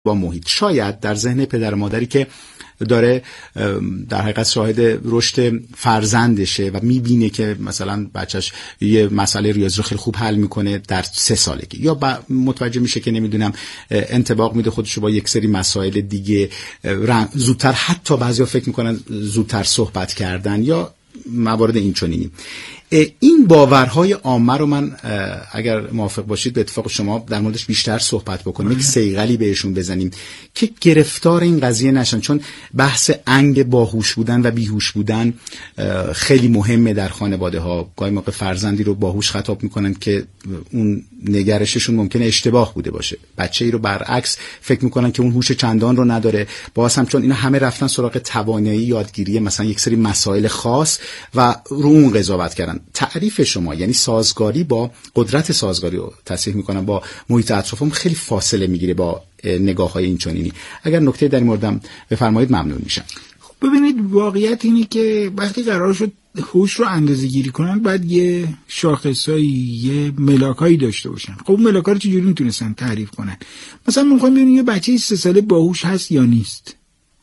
با محیط. شاید در ذهن پدر و مادری که داره در حقیقت شاهد رشد فرزندشه و میبینه که مثلا بچهش یه مسئله ریاضی رو خیلی خوب حل میکنه در 3 سالگی، یا متوجه میشه که نمیدونم انطباق میده خودش رو با یک سری مسائل دیگه زودتر، حتی بعضیا فکر میکنن زودتر صحبت کردن یا موارد این چنینی. این باورهای عامه رو من اگر موافق باشید به اتفاق شما در موردش بیشتر صحبت بکنیم، یک صیقلی بهشون بزنیم که گرفتار این قضیه نشن، چون بحث انگ باهوش بودن و بیهوش بودن خیلی مهمه در خانواده ها. گاهی موقع فرزندی رو باهوش خطاب میکنن که اون نگرششون ممکنه اشتباه بوده باشه، بچه‌ای رو برعکس فکر میکنن که اون هوش چندان رو نداره، باز هم چون اینا همه رفتن سراغ توانایی یادگیری مثلا یک سری مسائل خاص و رو اون قضاوت کردن. تعریف شما یعنی سازگاری با قدرت سازگاری رو تصحیح میکنم با محیط اطرافم خیلی فاصله میگیره با نگاه‌های این چنینی. اگر نکته در این موردم بفرمایید ممنون میشم. خب ببینید، واقعیت اینه که وقتی قرار شد هوش رو اندازه‌گیری کنن باید یه شاخصایی، یه ملاکایی داشته باشن. خب اون ملاکا رو چجوری میتونستن تعریف کنن؟ مثلا میخوایم ببینیم یه بچه 3 ساله باهوش هست یا نیست.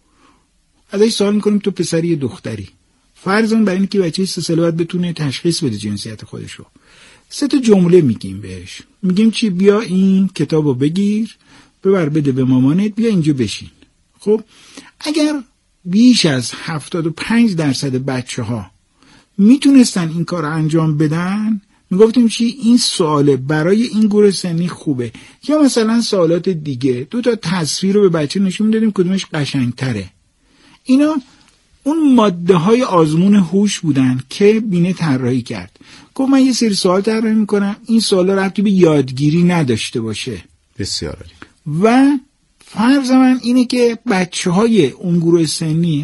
ازش سوال میکنیم تو پسری یا دختری. فرضاً برای اینکه بچه 3 ساله باید بتونه تشخیص بده جنسیت خودش رو، 3 تا جمله میگیم بهش. میگیم چی؟ بیا این کتابو بگیر، ببر بده به مامانت، بیا اینجا بشین. خب اگر بیش از 75% بچه‌ها میتونستن این کار رو انجام بدن، میگفتیم چی؟ این سواله برای این گروه سنی خوبه. یا مثلا سوالات دیگه، 2 تا تصویر رو به بچه نشون میدادیم کدومش قشنگتره. اینا اون ماده های آزمون هوش بودن که بینه طراحی کرد. گفت من یه سری سوال طراحی میکنم، این سوالا ربطی به یادگیری نداشته باشه. بسیار عالی. و فرض من اینه که بچه‌های اون گروه سنی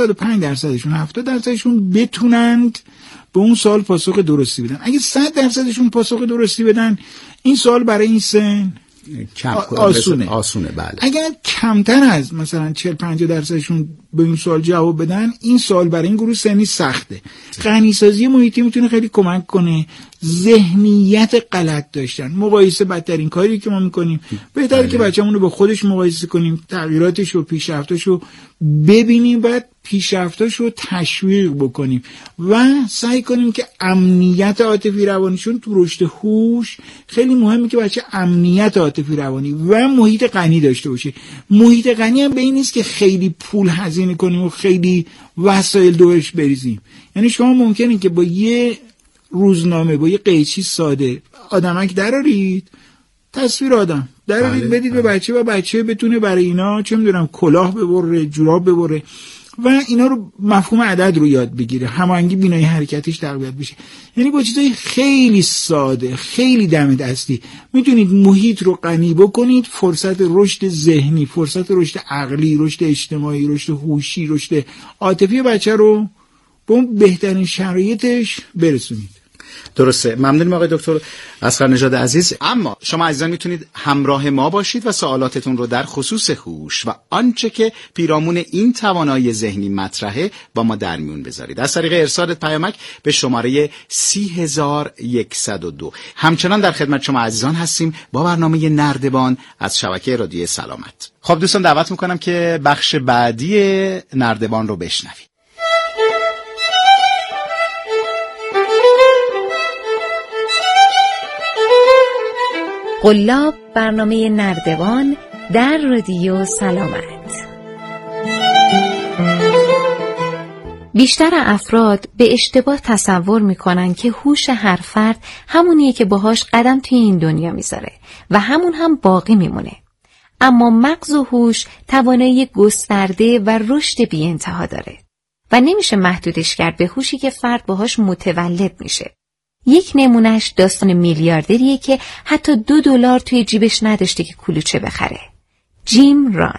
70% بتونند به اون سوال پاسخ درستی بدن. اگه 100% پاسخ درستی بدن، این سوال برای این سن آسونه. بله. اگر کمتر از مثلا 40-50% به این سوال جواب بدن، این سوال برای این گروه سنی سخته. غنی‌سازی محیطی میتونه خیلی کمک کنه. ذهنیت غلط داشتن، مقایسه بدترین کاری که ما میکنیم. بهتره که بچه‌مون رو با خودش مقایسه کنیم، تغییراتش و پیشرفتش رو ببینیم، بعد پیشرفتش رو تشویق بکنیم و سعی کنیم که امنیت عاطفی روانیشون تو رشد هوش خیلی مهمه که بچه امنیت عاطفی روانی و محیط غنی داشته باشه. محیط غنی هم به این نیست که خیلی پول هزینه کنیم و خیلی وسایل دورش بریزیم. یعنی شما ممکنه که با یه روزنامه، با یه قیچی ساده آدمک درارید، تصویر آدم درارید، بدید به بچه و بچه بتونه برای اینا چه میدونم کلاه ببره، جوراب ببره و اینا رو مفهوم عدد رو یاد بگیره، هماهنگی بینایی حرکتیش تقویت بشه. یعنی با چیزای خیلی ساده، خیلی دم دستی میتونید محیط رو غنی بکنید، فرصت رشد ذهنی، فرصت رشد عقلی، رشد اجتماعی، رشد هوشی، رشد عاطفی بچه رو به اون بهترین شرایطش برسونید. درسته. ممنونم آقای دکتر اصغرنژاد عزیز. اما شما عزیزان میتونید همراه ما باشید و سوالاتتون رو در خصوص هوش و آنچه که پیرامون این توانایی ذهنی مطرحه با ما در میون بذارید از طریق ارسال پیامک به شماره 30102. همچنان در خدمت شما عزیزان هستیم با برنامه نردبان از شبکه رادیو سلامت. خب دوستان دعوت میکنم که بخش بعدی نردبان رو بشنوید. قلاب، برنامه نردبان در رادیو سلامت. بیشتر افراد به اشتباه تصور میکنن که هوش هر فرد همونیه که باهاش قدم توی این دنیا میذاره و همون هم باقی میمونه. اما مغز و هوش توانایی گسترده و رشد بی انتها داره و نمیشه محدودش کرد به هوشی که فرد باهاش متولد میشه. یک نمونهش داستان میلیاردریه که حتی $2 توی جیبش نداشته که کلوچه بخره. جیم ران.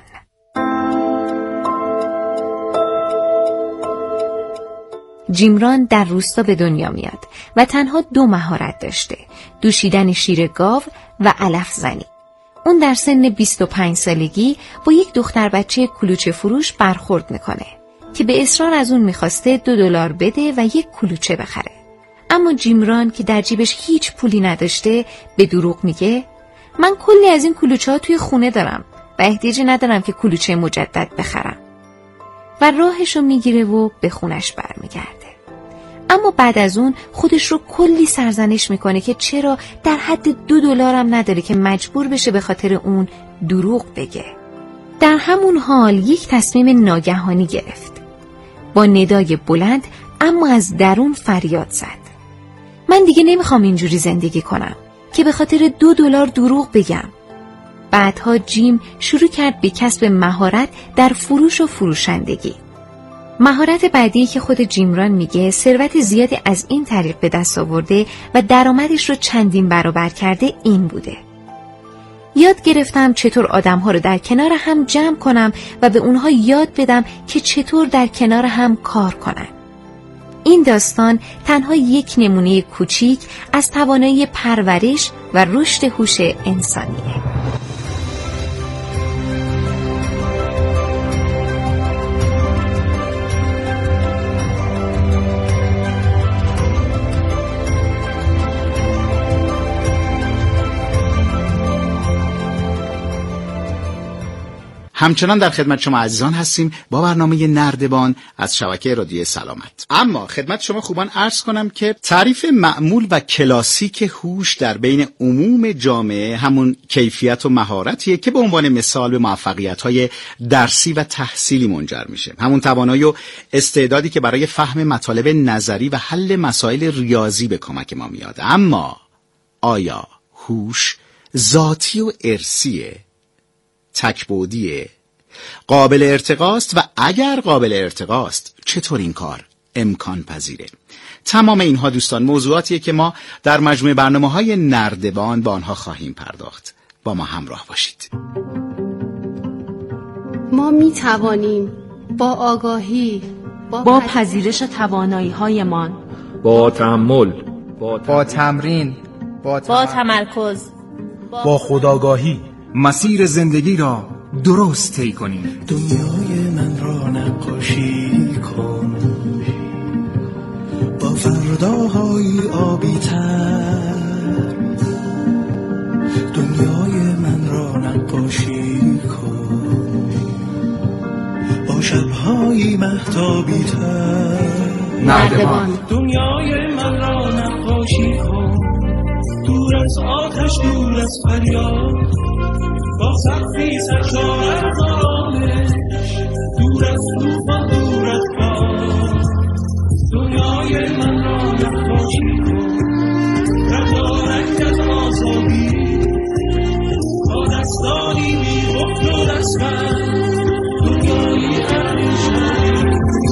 جیم ران در روستا به دنیا میاد و تنها 2 مهارت داشته: دوشیدن شیر گاو و علف زنی. اون در سن 25 سالگی با یک دختر بچه کلوچه فروش برخورد میکنه که به اصرار از اون میخواسته $2 بده و یک کلوچه بخره. اما جیم ران که در جیبش هیچ پولی نداشته به دروغ میگه من کلی از این کلوچه ها توی خونه دارم و احتیاجی ندارم که کلوچه مجدد بخرم. و راهشو میگیره و به خونش برمیگرده. اما بعد از اون خودش رو کلی سرزنش میکنه که چرا در حد $2 هم نداره که مجبور بشه به خاطر اون دروغ بگه. در همون حال یک تصمیم ناگهانی گرفت. با ندای بلند اما از درون فریاد زد: من دیگه نمیخوام اینجوری زندگی کنم که به خاطر $2 دروغ بگم. بعدها جیم شروع کرد به کسب مهارت در فروش و فروشندگی. مهارت بعدی که خود جیمران میگه ثروت زیادی از این طریق به دست آورده و درآمدش رو چندین برابر کرده این بوده: یاد گرفتم چطور آدم‌ها رو در کنار هم جمع کنم و به اونها یاد بدم که چطور در کنار هم کار کنن. این داستان تنها یک نمونه کوچیک از توانایی پرورش و رشد هوش انسانیه. همچنان در خدمت شما عزیزان هستیم با برنامه نردبان از شبکه رادیو سلامت. اما خدمت شما خوبان عرض کنم که تعریف معمول و کلاسیک هوش در بین عموم جامعه همون کیفیت و مهارتیه که به عنوان مثال به موفقیت‌های درسی و تحصیلی منجر میشه. همون توانایی و استعدادی که برای فهم مطالب نظری و حل مسائل ریاضی به کمک ما میاد. اما آیا هوش ذاتی و ارثیه؟ تک‌بعدیه؟ قابل ارتقاست؟ و اگر قابل ارتقاست چطور این کار امکان پذیره؟ تمام اینها دوستان موضوعاتیه که ما در مجموعه برنامه‌های نردبان با آنها خواهیم پرداخت. با ما همراه باشید. ما می توانیم با آگاهی، با پذیرش توانایی‌هایمان، با تأمل، با تمرین، با تمرکز، با خودآگاهی مسیر زندگی را درست طی کنیم. دنیای من را نقاشی کن با فرداهای آبی تر، دنیای من را نقاشی کن با شبهای مهتابی تر. نردبان. دنیای من را نقاشی کن دور از آتش، دور از فریاد، با سقفی سرشار از آرامش، دور از طوفان، دور از باد. دنیای من را نقاشی کن رنگارنگ از آزادی، با دستانی بی بخت و دستبند، دنیای همیشگی.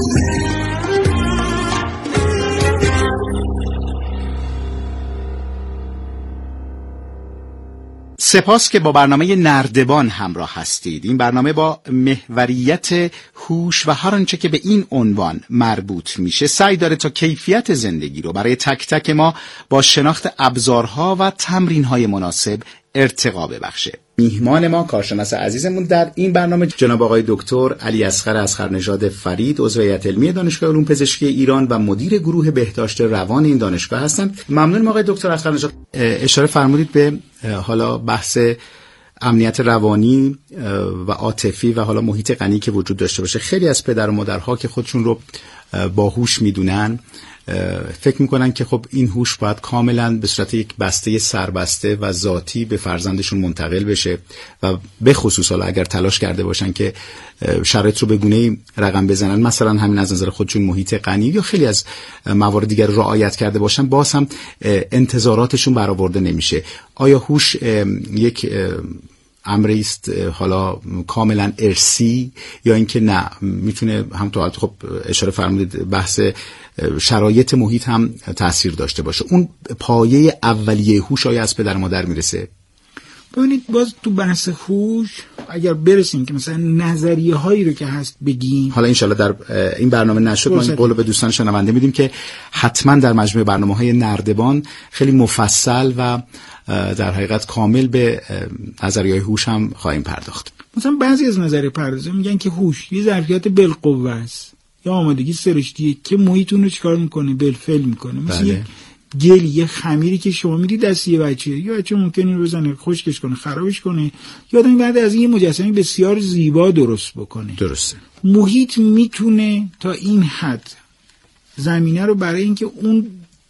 سپاس که با برنامه نردبان همراه هستید. این برنامه با محوریت هوش و هر آنچه که به این عنوان مربوط میشه سعی داره تا کیفیت زندگی رو برای تک تک ما با شناخت ابزارها و تمرینهای مناسب ارتقا ببخشه. میهمان ما کارشناس عزیزمون در این برنامه جناب آقای دکتر علی اصغر اصغرنژاد فرید، عضو هیئت علمی دانشگاه علوم پزشکی ایران و مدیر گروه بهداشت روان این دانشگاه هستند. ممنونم آقای دکتر اصغرنژاد. اشاره فرمودید به حالا بحث امنیت روانی و عاطفی و حالا محیط غنی که وجود داشته باشه. خیلی از پدر و مادرها که خودشون رو باهوش میدونن فکر میکنن که خب این هوش باید کاملا به صورت یک بسته سربسته و ذاتی به فرزندشون منتقل بشه و به خصوص حالا اگر تلاش کرده باشن که شرایط رو به گونه‌ای رقم بزنن، مثلا همین از نظر خودشون محیط غنی یا خیلی از موارد دیگر رعایت کرده باشن، باز هم انتظاراتشون برآورده نمیشه. آیا هوش یک امری است حالا کاملا ارثی یا اینکه نه میتونه هم تو خب اشاره فرمودید بحث شرایط محیط هم تاثیر داشته باشه؟ اون پایه اولیه هوش آیا از پدر مادر میرسه؟ ببینید باز تو بحث هوش اگر برسیم که مثلا نظریه هایی رو که هست بگیم، حالا انشالله در این برنامه نشد ما این قول به دوستان شنونده میدیم که حتما در مجموعه برنامه‌های نردبان خیلی مفصل و در حقیقت کامل به نظریه‌های هوش هم خواهیم پرداخت. مثلا بعضی از نظریه پردازا میگن که هوش یه ظرفیت بالقوه است یا آمادگی سرشتیه که محیط اون رو چیکار میکنه؟ بالفعل میکنه. مثل یک گلی، یه خمیری که شما میری دست یه بچه ممکنه بزنه خشکش کنه، خرابش کنه، یا آدم بعد از این مجسمه بسیار زیبا درست بکنه. درسته. محیط میتونه تا این حد زمینه رو برای اینکه اون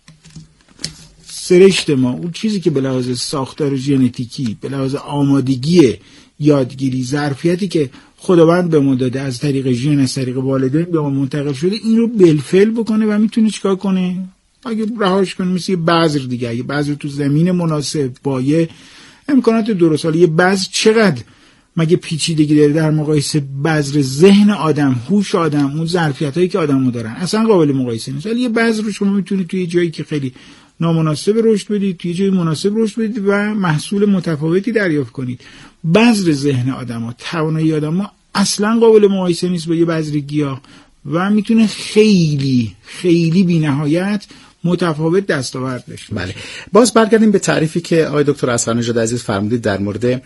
سرشت ما، اون چیزی که به لحاظ ساختار ژنتیکی، به لحاظ آمادگی یادگیری، ظرفیتی که خداوند به ما داده از طریق ژن، از طریق والدین به ما منتقل شده، این رو بالفعل بکنه و میتونه چیکار کنه؟ اگه رهاش کنه مثل یه بذر دیگه، اگه بذر تو زمین مناسب با یه امکانات درست، حالا یه بذر چقدر مگه پیچیدگی داره در مقایسه بذر ذهن آدم، هوش آدم، اون ظرفیتایی که آدمو دارن، اصلا قابل مقایسه نیست. ولی یه بذر رو شما میتونید توی جایی که خیلی نامناسب رشد بدید، توی جای مناسب رشد بدید و محصول متفاوتی دریافت کنید. بذر ذهن آدم‌ها، توانایی آدم‌ها اصلا قابل مقایسه نیست با یه بذر گیاه و میتونه خیلی خیلی بی‌نهایت متفاوت دستاورد بشه. بله. باز برگردیم به تعریفی که آقای دکتر اصغرنژاد عزیز فرمودید در مورد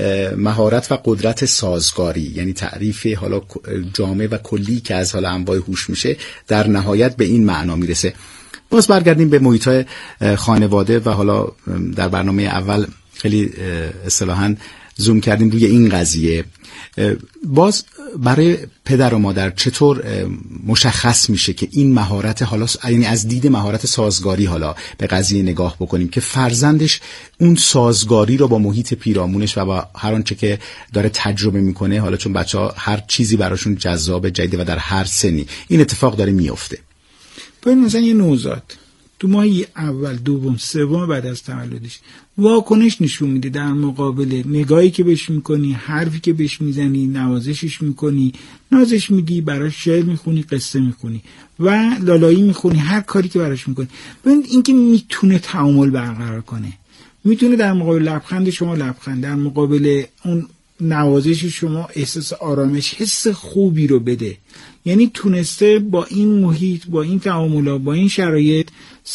مهارت و قدرت سازگاری، یعنی تعریف حالا جامع و کلی که از حالا انواع هوش میشه، در نهایت به این معنا میرسه. باز برگردیم به محیط‌های خانواده و حالا در برنامه اول خیلی اصطلاحاً زوم کردیم روی این قضیه. باز برای پدر و مادر چطور مشخص میشه که این مهارت، حالا یعنی از دید مهارت سازگاری حالا به قضیه نگاه بکنیم که فرزندش اون سازگاری رو با محیط پیرامونش و با هر آنچه که داره تجربه میکنه، حالا چون بچه‌ها هر چیزی براشون جذاب جدیده و در هر سنی این اتفاق داره میفته. ببین مثلا یه نوزاد تو ماهی اول، دوم، سوم بعد از تولدش واکنش نشون میده در مقابل نگاهی که بهش میکنی، حرفی که بهش میزنی، نوازشش میکنی، نازش میدی، براش شعر میخونی، قصه میخونی و لالایی میخونی، هر کاری که براش میکنی. ببین این که میتونه تعامل برقرار کنه، میتونه در مقابل لبخند شما لبخند، در مقابل اون نوازش شما احساس آرامش، حس خوبی رو بده. یعنی تونسته با این محیط، با این تعاملات، با این شرایط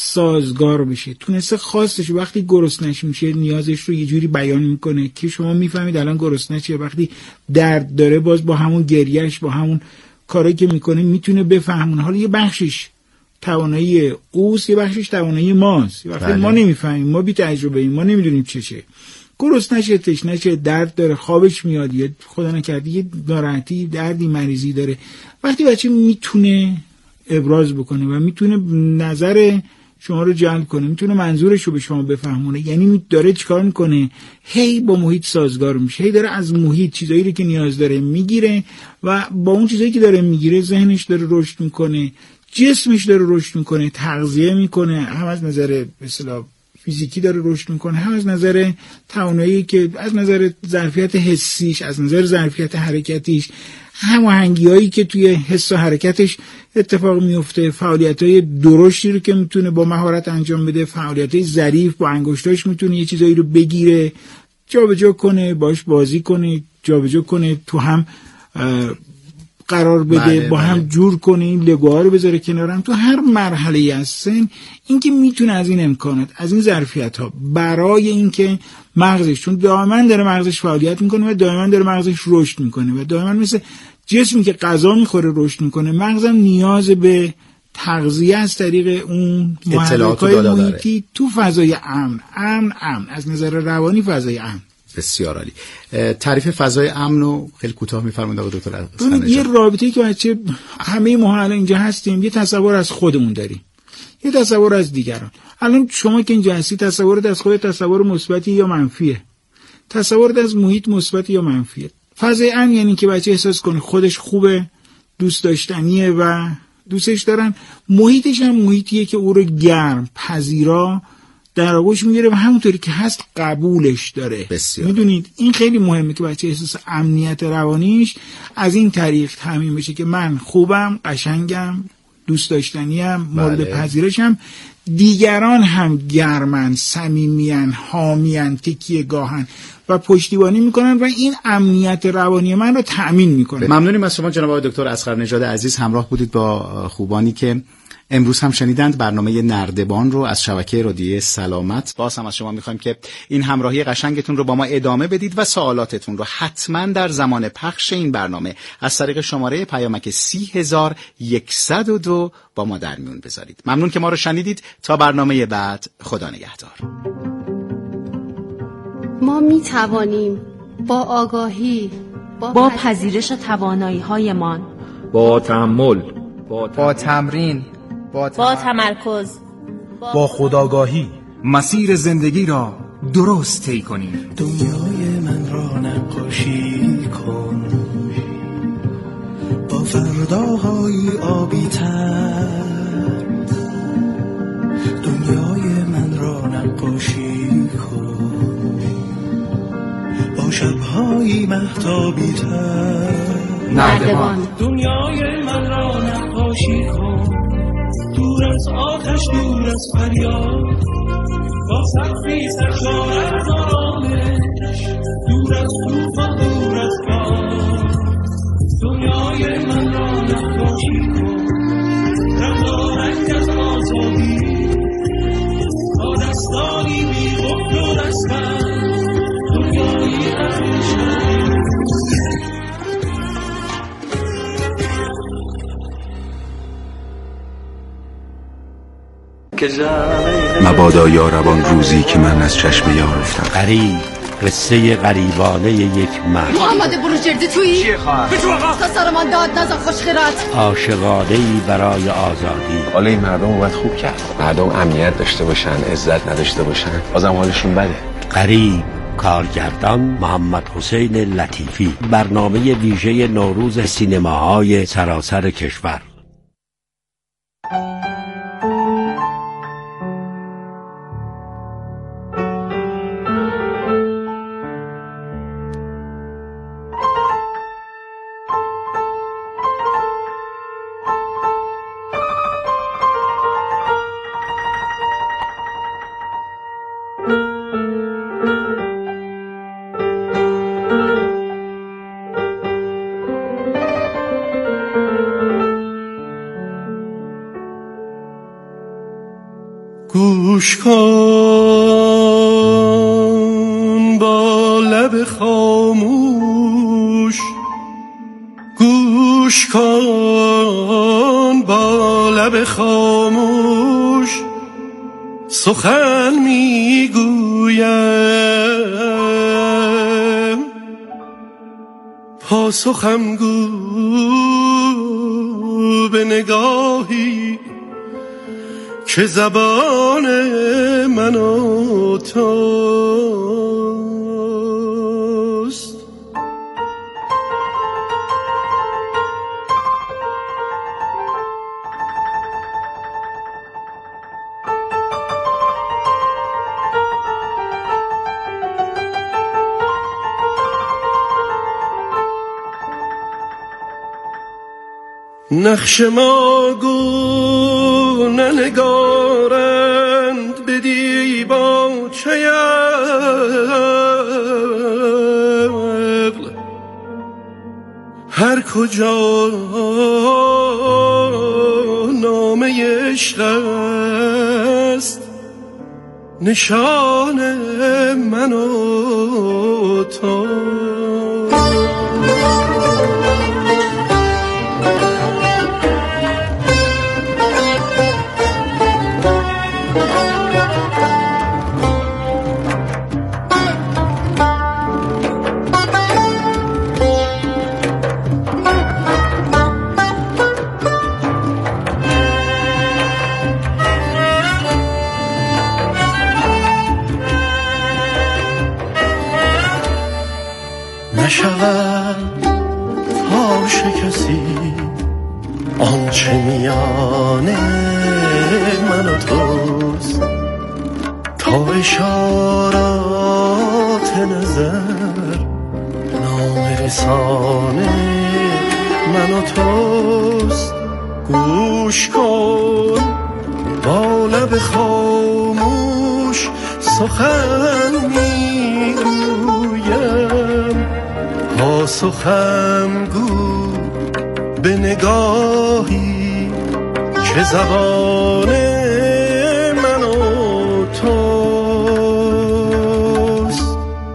سازگار بشه، تونسته خواستش وقتی گرسنه‌اش میشه نیازش رو یه جوری بیان میکنه که شما میفهمید الان گرسنه چیه، وقتی درد داره باز با همون گریهش، با همون کاری که میکنه میتونه بفهمونه. حالا یه بخشش توانایی اوست، یه بخشش توانایی ماست. وقتی ما نمیفهمیم، ما بی تجربه ایم، ما نمیدونیم چشه، گرسنه‌شه، تشنه‌شه، درد داره، خوابش میاد، یا خدا نکرده یه ناراحتی، دردی، مریضی داره، وقتی بچه میتونه ابراز بکنه و میتونه نظر شما رو جلب کنه، میتونه منظورش رو به شما بفهمونه، یعنی داره چیکار میکنه؟ هی با محیط سازگار میشه، هی داره از محیط چیزایی رو که نیاز داره میگیره و با اون چیزایی که داره میگیره ذهنش داره رشد میکنه، جسمش داره رشد میکنه، تغذیه میکنه، هم از نظر به اصطلاح فیزیکی داره رشد میکنه، هم از نظر توانایی که از نظر ظرفیت حسیش، از نظر ظرفیت حرکتیش، هماهنگی‌هایی که توی حس و حرکتش اتفاق میفته، فعالیت‌های درشتی رو که میتونه با مهارت انجام بده، فعالیت‌های ظریف با انگشتاش میتونه یه چیزایی رو بگیره، جابجا کنه، باش بازی کنه، جابجا کنه، تو هم قرار بده، با هم جور کنه، این لگوها رو بذاره کنارم. تو هر مرحله از سن این که میتونه از این امکانات، از این ظرفیت‌ها برای اینکه مغزش، چون دائما داره مغزش فعالیت میکنه و دائما داره مغزش رشد میکنه و دائما مثل جسمی که غذا میخوره رشد میکنه، مغزم نیاز به تغذیه از طریق اون محرک‌های محیطی تو فضای امن از نظر روانی فضای امن. بسیار عالی. تعریف فضای امن رو خیلی کوتاه می‌فرمایید آقای دکتر اصغرنژاد. یه رابطه‌ای که بچه همه ما الان اینجا هستیم، یه تصور از خودمون داریم، یه تصور از دیگران. الان شما که اینجا هستی، تصورت از خودت تصور مثبتی یا منفیه؟ تصورت از محیط مثبت یا منفیه؟ فضای امن یعنی که بچه احساس کنه خودش خوبه، دوست داشتنیه و دوستش دارن، محیطش هم محیطیه که او رو گرم، پذیرا در آغوش میگیره و همونطوری که هست قبولش داره. میدونید این خیلی مهمه که بچه احساس امنیت روانیش از این طریق تامین بشه که من خوبم، قشنگم، دوست داشتنیم، مورد پذیرشم، دیگران هم گرمن، صمیمیان، حامیان، تکیه گاهن و پشتیبانی میکنن و این امنیت روانی من رو تأمین میکنه. ممنونیم از شما جناب آقای دکتر اصغرنژاد عزیز، همراه بودید با خوبانی که امروز هم شنیدند برنامه نردبان رو از شبکه رادیویی سلامت. باز هم از شما میخوایم که این همراهی قشنگتون رو با ما ادامه بدید و سوالاتتون رو حتما در زمان پخش این برنامه از طریق شماره پیامک 30102 با ما در میون بذارید. ممنون که ما رو شنیدید. تا برنامه بعد، خدا نگهدار. ما می توانیم با آگاهی، با پذیرش توانایی‌هایمان، با تأمل، با تمرین، با تمرکز، با خودآگاهی مسیر زندگی را درست طی کنیم. دنیای من را نقاشی کن با فرداهای آبی تر. دنیای من را نقاشی کن با شبهای مهتابی تر. نردبان. دنیای من را نقاشی کن دور از آتش، دور از فریاد، با سقفی سرشار از آرامش، دور از طوفان، دور از باد. دنیای من را نقاشی کن رنگارنگ از آزادی، با دستانی بی غفل و دستن، دنیایی از عشق. مبادا یاربان روزی که من از چشم یار افتم. غریب، قصه غریبانه یک مرد. محمد بروجردی تویی؟ چیه خواهر؟ بجو آقا تا سرمان داد نزا خوشخیرات. عاشقانه‌ای برای آزادی. حالا این مردم اومد خوب کرد. مردم امنیت داشته باشن، عزت نداشته باشن، بازم حالشون بده. غریب، کارگردان محمد حسین لطیفی. برنامه ویژه نوروز سینماهای سراسر کشور. گوش کن با لب خاموش، گوش کن با لب خاموش، سخن میگویم پاسخم گو به نگاهی که زبان من و توست. نقش ما گو ننگارند به دیباچه عقل، هر کجا نامه عشق است نشان من و تو. نشود فاش کسی آنچه میان من و توست، تا اشارات نظر نام رسان من و توست. گوش کن با لب خاموش، سخن میگویم پاسخم گو به نگاهی که زبان من و توست.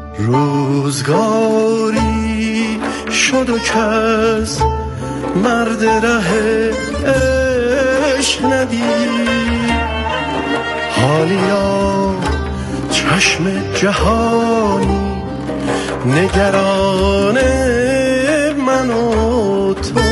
روزگاری شد و کس مرد ره عشق ندید، حالیا چشم جهانی نگران من و توست.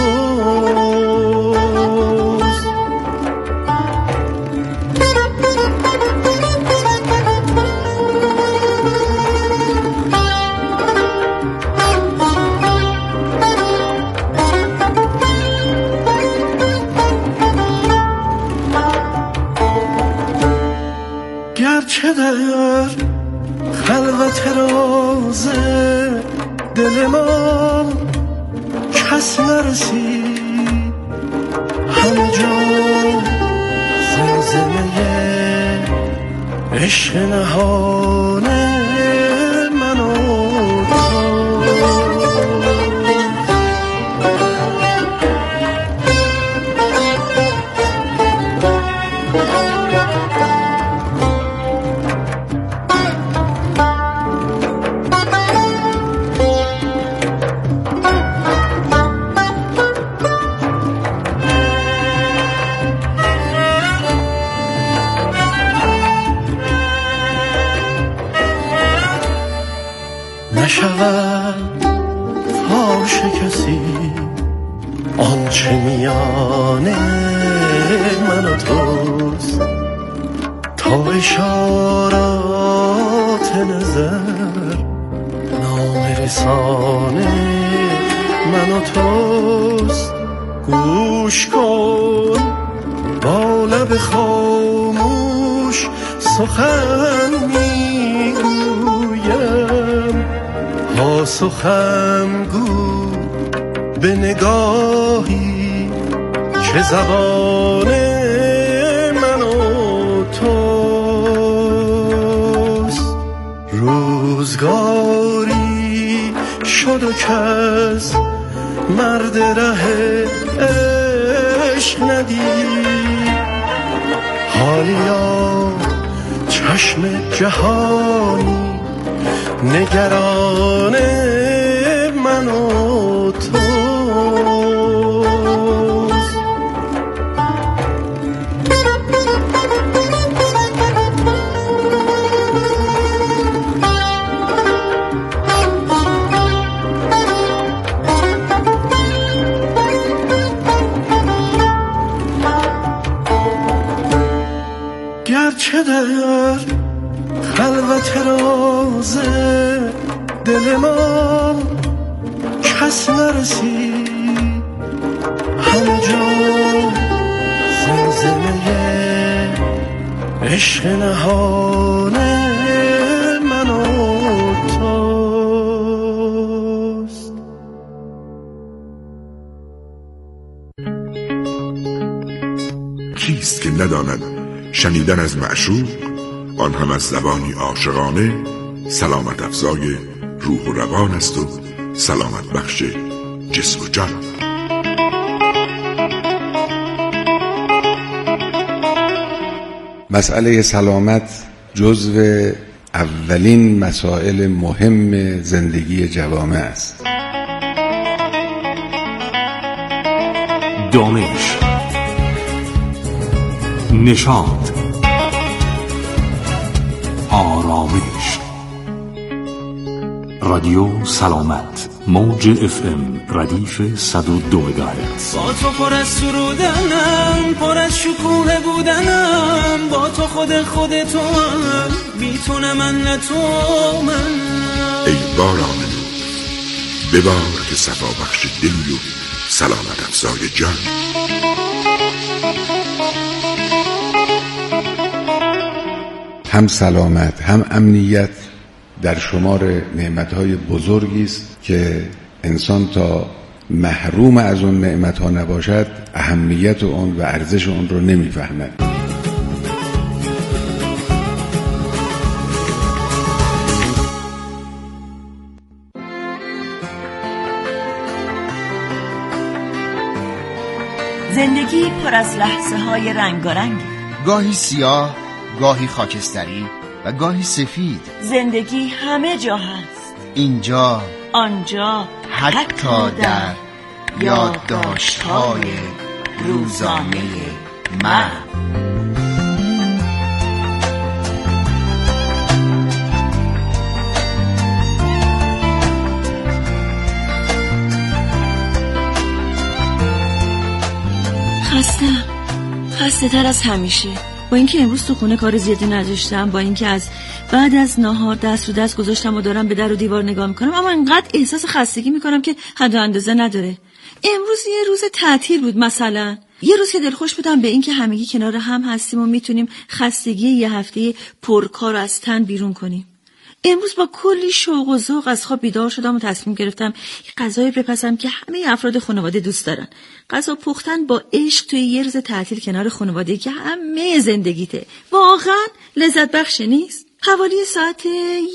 گرچه در خلوت راز دل ما کس نرسید، همه جا زمزمه عشق نهان من و نشود فاش کسی آنچه میان من و توست، تا اشارات نظر نام رسانه من و توست. گوش کن با لب خاموش سخن میگویم، پاسخم گو به نگاهی که زبان من و توست. روزگاری شد و کس مرد ره عشق ندید، حالیا چشم جهانی نگران من و توست. گرچه در خلوت راز دل ما کس نرسید، همه جا زمزمه عشق نهان من و توست. کیست که نداند شنیدن از معشوق، آن هم از زبانی عاشقانه، سلامت افزای روح و روان است و سلامت بخش جسم و جان. مسئله سلامت جزو اولین مسائل مهم زندگی جوامع است. دانش، نشاط، آرامش. رادیو سلامت، موج FM ردیف 102 مگاهرتز. با تو پر از سرودنم، پر از شکوه بودنم، با تو خودتو هم، بی تو نه من نه تو من. ای باران نور ببار که صفا بخش دلی و سلامت افزای جان. هم سلامت هم امنیت در شمار نعمتهای بزرگی است که انسان تا محروم از اون نعمتها نباشد اهمیت اون و ارزش اون رو نمیفهمد. زندگی پر از لحظه های رنگارنگی، گاهی سیاه، گاهی خاکستری و گاهی سفید. زندگی همه جا هست، اینجا، آنجا، حتی در یادداشت‌های روزانه من. خسته تر از همیشه. با اینکه امروز تو خونه کار زیادی نداشتم، با اینکه از بعد از ناهار دست رو دست گذاشتم و دارم به در و دیوار نگاه میکنم، اما انقدر احساس خستگی میکنم که حد و اندازه نداره. امروز یه روز تعطیل بود، مثلا یه روز که دلخوش بودم به اینکه همگی کنار هم هستیم و میتونیم خستگی یه هفته پرکار از تن بیرون کنیم. امروز با کلی شوق و ذوق از خواب بیدار شدم و تصمیم گرفتم غذایی بپزم که همه افراد خانواده دوست دارن. غذا پختن با عشق توی یه روز تعطیل کنار خانواده که همه زندگیته واقعا لذت بخش نیست؟ حوالی ساعت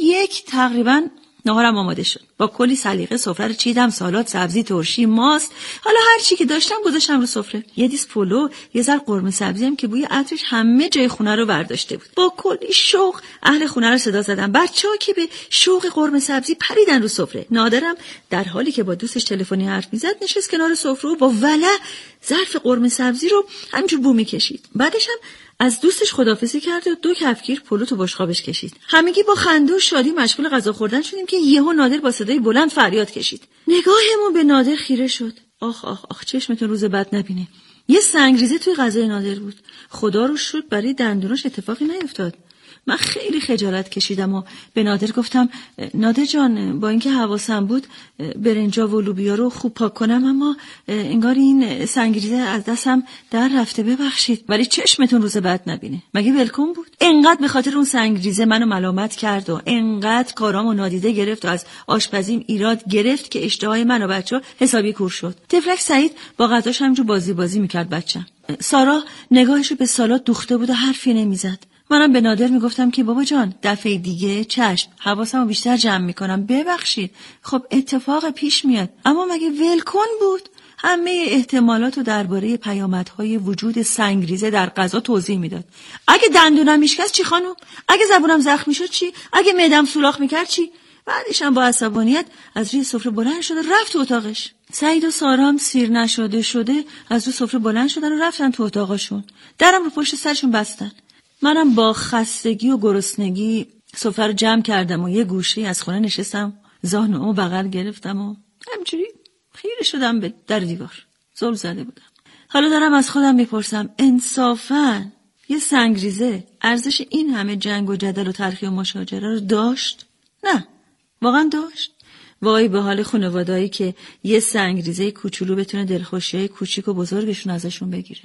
1 تقریبا ناهارم آماده شد. با کلی سلیقه سفره رو چیدم، سالاد، سبزی، ترشی، ماست، حالا هر چی که داشتم گذاشتم رو سفره. یه دیس پلو، یه ذره قرمه سبزی هم که بوی عطرش همه جای خونه رو برداشته بود. با کلی شوق اهل خونه رو صدا زدم. بچه‌ها که به شوق قرمه سبزی پریدن رو سفره. نادرم در حالی که با دوستش تلفنی حرف میزد نشست کنار سفره و با ولع ظرف قرمه سبزی رو همینجور بو می‌کشید. بعدش هم از دوستش خداحافظی کرد و 2 کفگیر پلو تو بشقابش کشید. همگی با خنده و شادی مشغول غذا خوردن شدیم که یهو نادر با صدای بلند فریاد کشید. نگاهمون به نادر خیره شد. آخ آخ آخ، چشمتون روز بد نبینه. یه سنگریزه توی غذای نادر بود. خدا رو شکر برای دندوناش اتفاقی نیفتاد. من خیلی خجالت کشیدم و به نادر گفتم نادر جان، با اینکه حواسم بود برنجا و لوبیا رو خوب پاک کنم، اما انگار این سنگریزه از دستم در رفته، ببخشید. ولی چشمتون روز بد نبینه. مگه ولکن بود؟ انقدر به خاطر اون سنگریزه منو ملامت کرد و انقدر کارامو نادیده گرفت و از آشپزیم ایراد گرفت که اشتهای من و بچه‌ها حسابی کور شد. طفلک سعید با غذاش همجور بازی میکرد بچه‌م. سارا نگاهشو به سالاد دوخته بود و حرفی نمیزد. منم به نادر میگفتم که بابا جان دفعه دیگه چشم، حواسمو بیشتر جمع میکنم، ببخشید. خب اتفاق پیش میاد. اما مگه ولکن بود؟ همه احتمالاتو درباره پیامدهای وجود سنگریزه در غذا توضیح میداد. اگه دندونم میشکست چی خانم؟ اگه زبونم زخمی شد چی؟ اگه معدم سوراخ میکرد چی؟ بعدش هم با عصبانیت از روی سفره بلند شد و رفت تو اتاقش. سعید و سارام سیر نشده از روی سفره بلند شدن و رفتن تو اتاقشون. درم رو پشت سرشون بستن. منم با خستگی و گرسنگی سفره رو جمع کردم و یه گوشه از خونه نشستم، زانومو بغل گرفتم و همینجوری خیره شدم به در دیوار. زل زده بودم. حالا دارم از خودم میپرسم انصافاً یه سنگریزه ارزش این همه جنگ و جدل و تلخی و مشاجره رو داشت؟ نه، واقعا داشت. وای به حال خانواده‌ای که یه سنگریزه کوچولو بتونه دلخوشی‌های کوچیک و بزرگشون ازشون بگیره.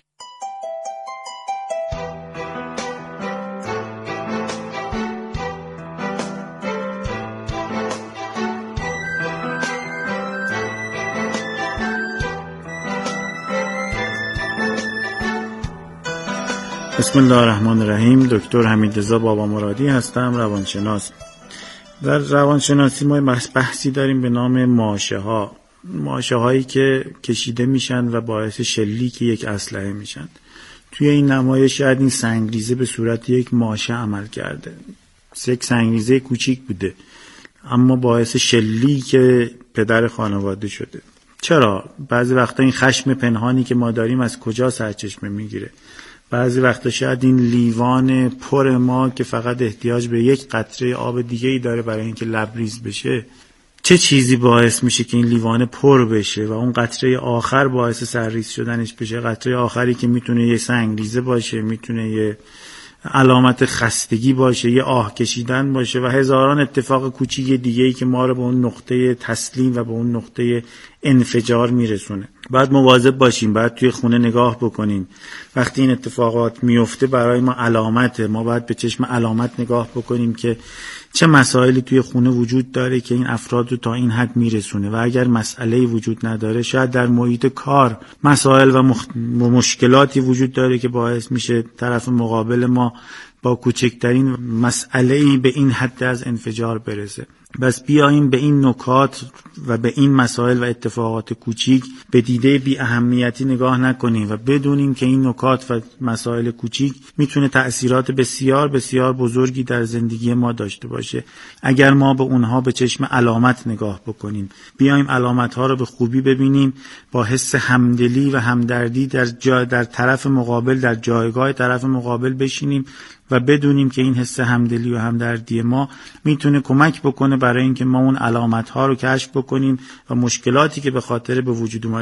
بسم الله الرحمن الرحیم. دکتر حمیدرضا بابا مرادی هستم، روانشناس. در روانشناسی ما بحثی داریم به نام ماشه هایی که کشیده میشن و باعث شلیک یک اسلحه میشن. توی این نمایش شاید این سنگریزه به صورت یک ماشه عمل کرده. یک سنگریزه کوچیک بوده اما باعث شلیک پدر خانواده شده. چرا؟ بعضی وقتا این خشم پنهانی که ما داریم از کجا سرچشمه میگیره؟ بعضی وقتا شاید این لیوان پر ما که فقط احتیاج به یک قطره آب دیگه‌ای داره برای اینکه لبریز بشه، چه چیزی باعث میشه که این لیوان پر بشه و اون قطره آخر باعث سرریز شدنش بشه؟ قطره آخری که میتونه یه سنگریزه باشه، میتونه یه علامت خستگی باشه، یه آه کشیدن باشه و هزاران اتفاق کوچیک دیگه‌ای که ما رو به اون نقطه تسلیم و به اون نقطه انفجار میرسونه. باید مواظب باشیم، باید توی خونه نگاه بکنیم. وقتی این اتفاقات میفته برای ما علامته، ما باید به چشم علامت نگاه بکنیم که چه مسائلی توی خونه وجود داره که این افراد رو تا این حد میرسونه و اگر مسئله‌ای وجود نداره شاید در محیط کار مسائل و مشکلاتی وجود داره که باعث میشه طرف مقابل ما با کوچکترین مسئله‌ای به این حد از انفجار برسه. بس بیاییم به این نکات و به این مسائل و اتفاقات کوچیک به دیده بی اهمیتی نگاه نکنیم و بدونیم که این نکات و مسائل کوچیک میتونه تأثیرات بسیار بسیار بزرگی در زندگی ما داشته باشه اگر ما به اونها به چشم علامت نگاه بکنیم. بیاییم علامتها رو به خوبی ببینیم، با حس همدلی و همدردی در طرف مقابل، در جایگاه طرف مقابل بشینیم و بدونیم که این حس همدلی و همدردی ما میتونه کمک بکنه برای اینکه ما اون علامت‌ها رو کشف بکنیم و مشکلاتی که به خاطر به وجود اومدن